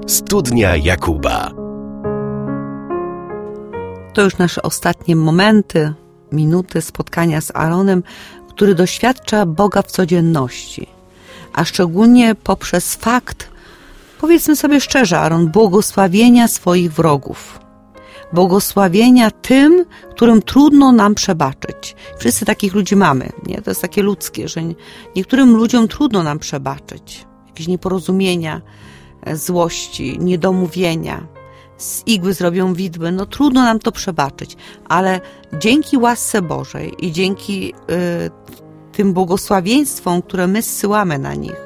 Studnia Jakuba. To już nasze ostatnie momenty, minuty spotkania z Aaronem, który doświadcza Boga w codzienności, a szczególnie poprzez fakt, powiedzmy sobie szczerze, Aaron, błogosławienia swoich wrogów. Błogosławienia tym, którym trudno nam przebaczyć. Wszyscy takich ludzi mamy, nie? To jest takie ludzkie, że niektórym ludziom trudno nam przebaczyć. Jakieś nieporozumienia, złości, niedomówienia. Z igły zrobią widły, no trudno nam to przebaczyć, ale dzięki łasce Bożej i dzięki tym błogosławieństwom, które my zsyłamy na nich,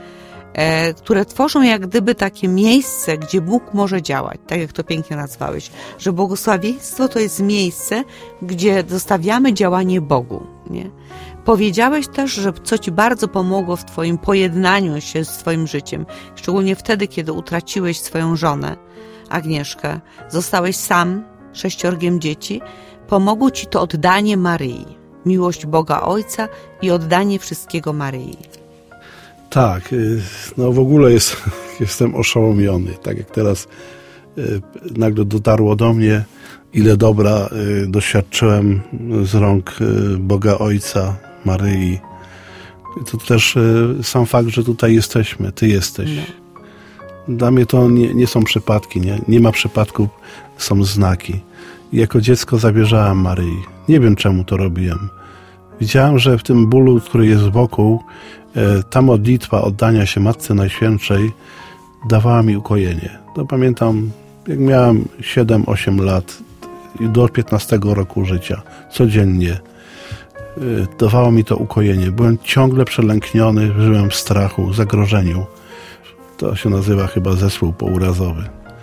które tworzą jak gdyby takie miejsce, gdzie Bóg może działać, tak jak to pięknie nazwałeś, że błogosławieństwo to jest miejsce, gdzie zostawiamy działanie Bogu, nie? Powiedziałeś też, że co Ci bardzo pomogło w Twoim pojednaniu się z Twoim życiem, szczególnie wtedy, kiedy utraciłeś swoją żonę, Agnieszkę, zostałeś sam, 6 dzieci, pomogło Ci to oddanie Maryi, miłość Boga Ojca i oddanie wszystkiego Maryi. Tak, no w ogóle jestem oszołomiony, tak jak teraz nagle dotarło do mnie, ile dobra doświadczyłem z rąk Boga Ojca, Maryi. To też sam fakt, że tutaj jesteśmy, Ty jesteś. No. Dla mnie to nie są przypadki, nie ma przypadków, są znaki. Jako dziecko zabierzałem Maryi. Nie wiem, czemu to robiłem. Widziałem, że w tym bólu, który jest wokół, ta modlitwa oddania się Matce Najświętszej dawała mi ukojenie. To pamiętam, jak miałem 7-8 lat, do 15 roku życia, codziennie dawało mi to ukojenie. Byłem ciągle przelękniony, żyłem w strachu, zagrożeniu. To się nazywa chyba zespół pourazowy.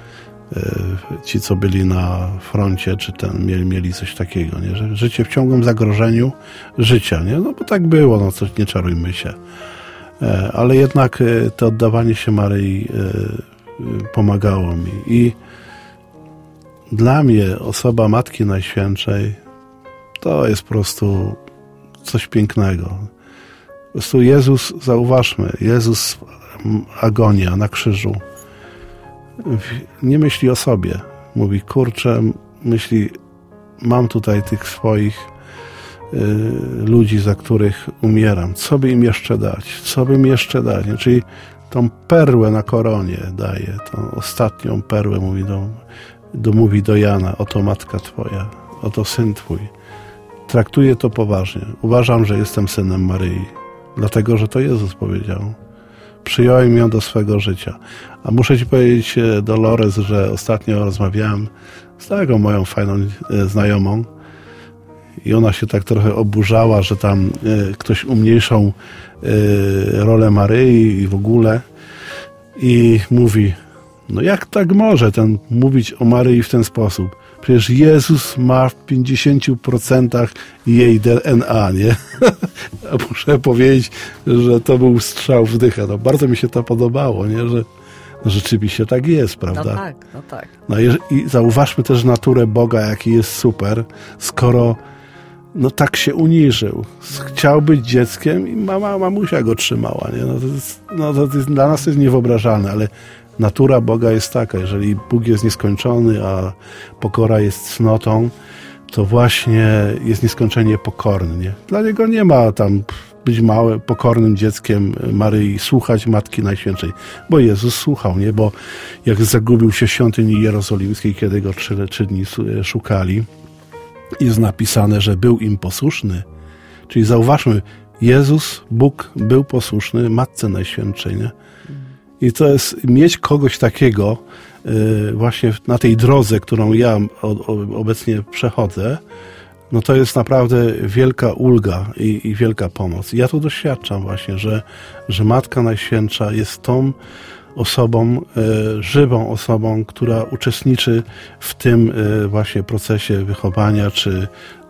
Ci, co byli na froncie, czy mieli coś takiego, nie? Że życie w ciągłym zagrożeniu życia, nie? No bo tak było, no coś, nie czarujmy się. Ale jednak to oddawanie się Maryi pomagało mi. I dla mnie osoba Matki Najświętszej to jest po prostu coś pięknego. Po prostu Jezus, zauważmy, Jezus agonia na krzyżu nie myśli o sobie. Mówi, kurczę, myśli, mam tutaj tych swoich ludzi, za których umieram. Co by im jeszcze dać? Co by mi jeszcze dać? Czyli tą perłę na koronie daje, tą ostatnią perłę mówi do Jana, oto matka Twoja, oto syn Twój. Traktuję to poważnie. Uważam, że jestem synem Maryi, dlatego, że to Jezus powiedział. Przyjąłem ją do swego życia. A muszę Ci powiedzieć, Dolores, że ostatnio rozmawiałem z taką moją fajną znajomą i ona się tak trochę oburzała, że tam ktoś umniejszał rolę Maryi i w ogóle. I mówi, no jak tak może mówić o Maryi w ten sposób? Przecież Jezus ma w 50% jej DNA, nie? Muszę powiedzieć, że to był strzał w dychę. No, bardzo mi się to podobało, nie? Że rzeczywiście tak jest, prawda? No tak. No i zauważmy też naturę Boga, jaki jest super, skoro no tak się uniżył. Chciał być dzieckiem i mamusia go trzymała, nie? To jest, dla nas to jest niewyobrażalne, ale natura Boga jest taka, jeżeli Bóg jest nieskończony, a pokora jest cnotą, to właśnie jest nieskończenie pokorny. Nie? Dla Niego nie ma tam być pokornym dzieckiem Maryi, słuchać Matki Najświętszej, bo Jezus słuchał, nie? Bo jak zagubił się w świątyni jerozolimskiej, kiedy Go 3 dni szukali, jest napisane, że był im posłuszny. Czyli zauważmy, Jezus, Bóg był posłuszny Matce Najświętszej, nie? I to jest mieć kogoś takiego właśnie na tej drodze, którą ja obecnie przechodzę, no to jest naprawdę wielka ulga i wielka pomoc. I ja to doświadczam właśnie, że Matka Najświętsza jest tą osobą, żywą osobą, która uczestniczy w tym właśnie procesie wychowania, czy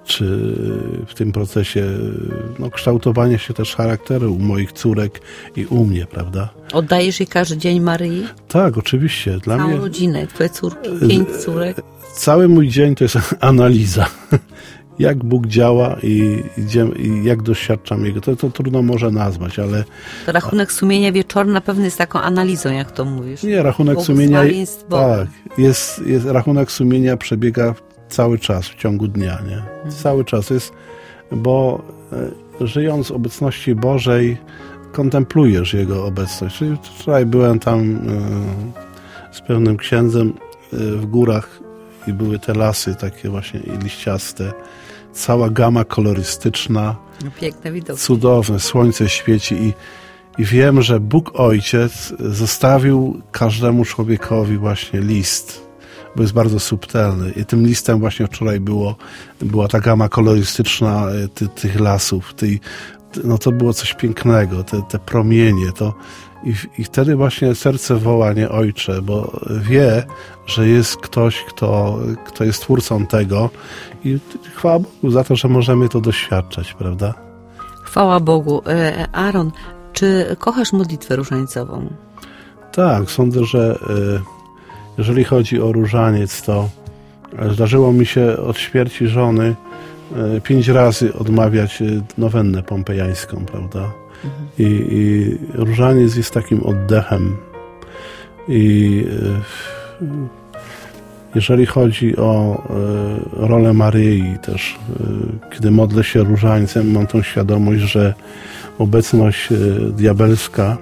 w tym procesie kształtowania się też charakteru u moich córek i u mnie, prawda? Oddajesz jej każdy dzień Maryi? Tak, oczywiście. Dla mnie rodzinę, twoje córki, 5 córek. Cały mój dzień to jest analiza. jak Bóg działa i jak doświadczam Jego. To trudno może nazwać, ale... To rachunek sumienia wieczorny na pewno jest taką analizą, jak to mówisz. Nie, rachunek sumienia... Tak, jest rachunek sumienia przebiega cały czas w ciągu dnia, nie? Cały czas jest, bo żyjąc w obecności Bożej, kontemplujesz Jego obecność. Czyli wczoraj byłem tam z pewnym księdzem w górach i były te lasy takie właśnie liściaste, cała gama kolorystyczna. Piękne widoki. Cudowne, słońce świeci i wiem, że Bóg Ojciec zostawił każdemu człowiekowi właśnie list, bo jest bardzo subtelny. I tym listem właśnie wczoraj była ta gama kolorystyczna tych lasów. No to było coś pięknego, te promienie, I wtedy właśnie serce woła, nie Ojcze, bo wie, że jest ktoś, kto jest twórcą tego i chwała Bogu za to, że możemy to doświadczać, prawda? Chwała Bogu. Aaron, czy kochasz modlitwę różańcową? Tak, sądzę, że jeżeli chodzi o różaniec, to zdarzyło mi się od śmierci żony 5 razy odmawiać nowennę pompejańską, prawda? I różaniec jest takim oddechem. I jeżeli chodzi o rolę Maryi też, kiedy modlę się różańcem, mam tą świadomość, że obecność diabelska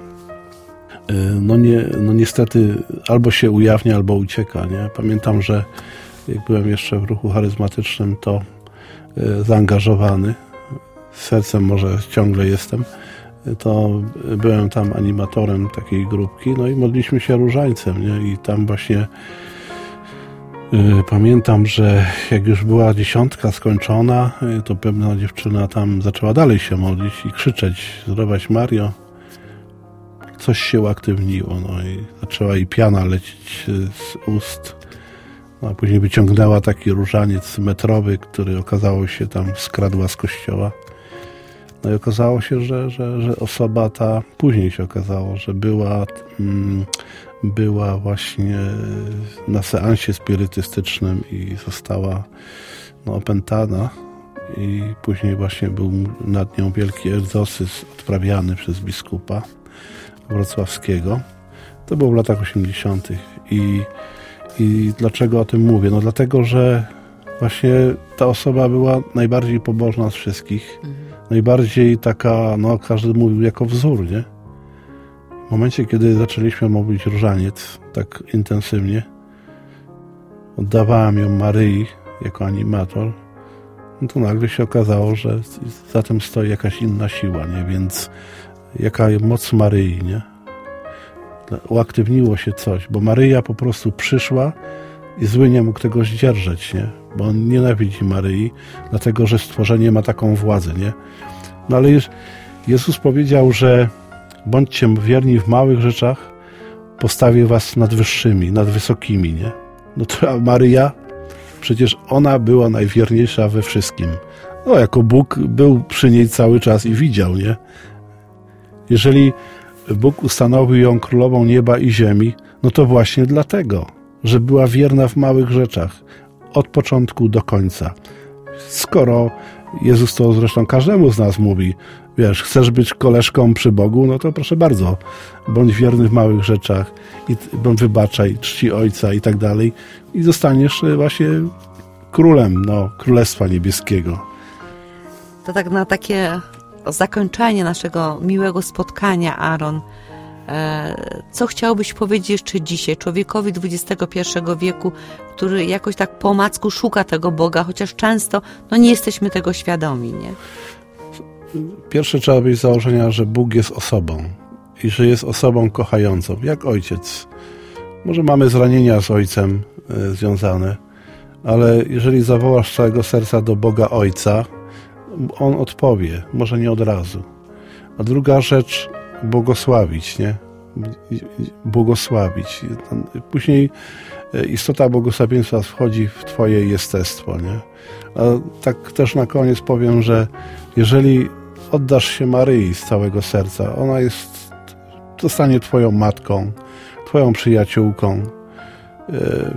no niestety albo się ujawnia, albo ucieka, nie? Pamiętam, że jak byłem jeszcze w ruchu charyzmatycznym, to zaangażowany, sercem może ciągle jestem, to byłem tam animatorem takiej grupki, no i modliliśmy się różańcem, nie? I tam właśnie pamiętam, że jak już była 10 skończona, to pewna dziewczyna tam zaczęła dalej się modlić i krzyczeć: Zdrowaś Mario. Coś się uaktywniło, no i zaczęła jej piana lecieć z ust. No, a później wyciągnęła taki różaniec metrowy, który okazało się tam skradła z kościoła. No i okazało się, że osoba ta, później się okazało, że była właśnie na seansie spirytystycznym i została opętana. I później właśnie był nad nią wielki egzorcyzm odprawiany przez biskupa wrocławskiego. To było w latach 80. I dlaczego o tym mówię? No dlatego, że właśnie ta osoba była najbardziej pobożna z wszystkich. Najbardziej taka, każdy mówił jako wzór, nie? W momencie, kiedy zaczęliśmy mówić różaniec tak intensywnie, oddawałem ją Maryi jako animator, no to nagle się okazało, że za tym stoi jakaś inna siła, nie? Więc jaka moc Maryi, nie? Uaktywniło się coś, bo Maryja po prostu przyszła i zły nie mógł tego zdzierżeć, nie? Bo on nienawidzi Maryi, dlatego że stworzenie ma taką władzę, nie? No ale Jezus powiedział, że bądźcie wierni w małych rzeczach, postawię was nad wyższymi, nad wysokimi, nie? No to Maryja, przecież ona była najwierniejsza we wszystkim. No jako Bóg był przy niej cały czas i widział, nie? Jeżeli Bóg ustanowił ją królową nieba i ziemi, no to właśnie dlatego, że była wierna w małych rzeczach, od początku do końca. Skoro Jezus to zresztą każdemu z nas mówi, wiesz, chcesz być koleżką przy Bogu, no to proszę bardzo, bądź wierny w małych rzeczach, bądź wybaczaj, czci Ojca i tak dalej i zostaniesz właśnie królem, Królestwa Niebieskiego. To tak na takie zakończenie naszego miłego spotkania, Aaron, co chciałbyś powiedzieć jeszcze dzisiaj człowiekowi XXI wieku, który jakoś tak po omacku szuka tego Boga, chociaż często nie jesteśmy tego świadomi, nie? Pierwsze trzeba być z założenia, że Bóg jest osobą i że jest osobą kochającą, jak ojciec. Może mamy zranienia z ojcem związane, ale jeżeli zawołasz z całego serca do Boga Ojca, On odpowie, może nie od razu. A druga rzecz, błogosławić, nie? Błogosławić. Później istota błogosławieństwa wchodzi w twoje jestestwo, nie? A tak też na koniec powiem, że jeżeli oddasz się Maryi z całego serca, ona zostanie twoją matką, twoją przyjaciółką.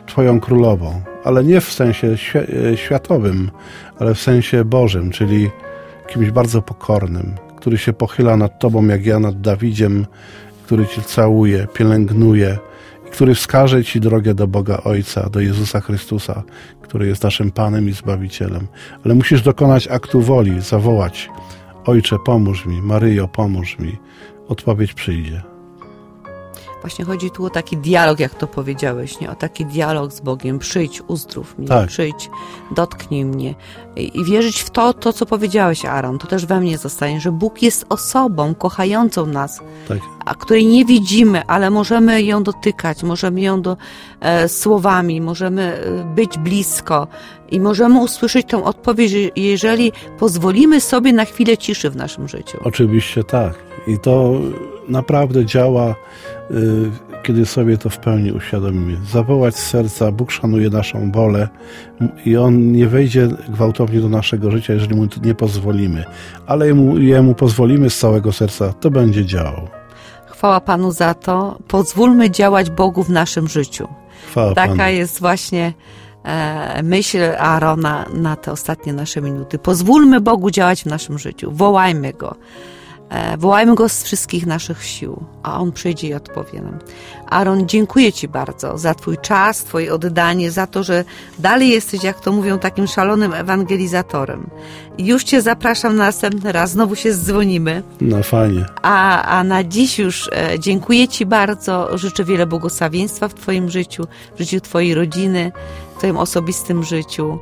Twoją królową, ale nie w sensie światowym, ale w sensie Bożym, czyli kimś bardzo pokornym, który się pochyla nad Tobą, jak ja nad Dawidziem, który Cię całuje, pielęgnuje i który wskaże Ci drogę do Boga Ojca, do Jezusa Chrystusa, który jest naszym Panem i Zbawicielem. Ale musisz dokonać aktu woli, zawołać: Ojcze, pomóż mi, Maryjo, pomóż mi. Odpowiedź przyjdzie. Właśnie chodzi tu o taki dialog, jak to powiedziałeś, nie? O taki dialog z Bogiem. Przyjdź, uzdrów mnie, Tak. Przyjdź, dotknij mnie. I wierzyć w to, co powiedziałeś, Aaron, to też we mnie zostanie, że Bóg jest osobą kochającą nas, Tak. a której nie widzimy, ale możemy ją dotykać, możemy ją słowami, możemy być blisko i możemy usłyszeć tą odpowiedź, jeżeli pozwolimy sobie na chwilę ciszy w naszym życiu. Oczywiście tak. I to naprawdę działa, kiedy sobie to w pełni uświadomimy. Zawołać z serca, Bóg szanuje naszą wolę i On nie wejdzie gwałtownie do naszego życia, jeżeli Mu nie pozwolimy. Ale Jemu pozwolimy z całego serca, to będzie działał. Chwała Panu za to. Pozwólmy działać Bogu w naszym życiu. Chwała Taka Panu. jest właśnie myśl Aarona na te ostatnie nasze minuty. Pozwólmy Bogu działać w naszym życiu. Wołajmy Go. Wołajmy Go z wszystkich naszych sił, a On przyjdzie i odpowie nam. Aaron, dziękuję Ci bardzo za Twój czas, Twoje oddanie, za to, że dalej jesteś, jak to mówią, takim szalonym ewangelizatorem. Już Cię zapraszam na następny raz, znowu się zdzwonimy. No fajnie. A na dziś już dziękuję Ci bardzo, życzę wiele błogosławieństwa w Twoim życiu, w życiu Twojej rodziny, w Twoim osobistym życiu.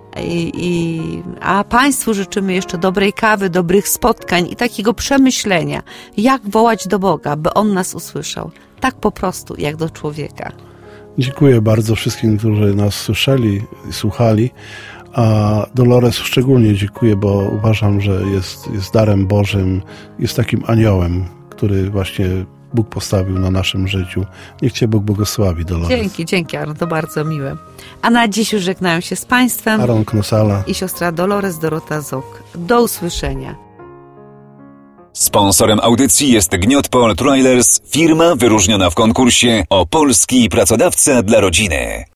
A Państwu życzymy jeszcze dobrej kawy, dobrych spotkań i takiego przemyślenia, jak wołać do Boga, by On nas usłyszał. Tak po prostu, jak do człowieka. Dziękuję bardzo wszystkim, którzy nas słyszeli i słuchali, a Dolores szczególnie dziękuję, bo uważam, że jest darem Bożym, jest takim aniołem, który właśnie Bóg postawił na naszym życiu. Niech Cię Bóg błogosławi, Dolores. Dzięki Aaron, to bardzo miłe. A na dziś już żegnają się z Państwem Aaron Knosala i siostra Dolores Dorota Zok. Do usłyszenia. Sponsorem audycji jest Gniotpol Trailers, firma wyróżniona w konkursie o polski pracodawca dla rodziny.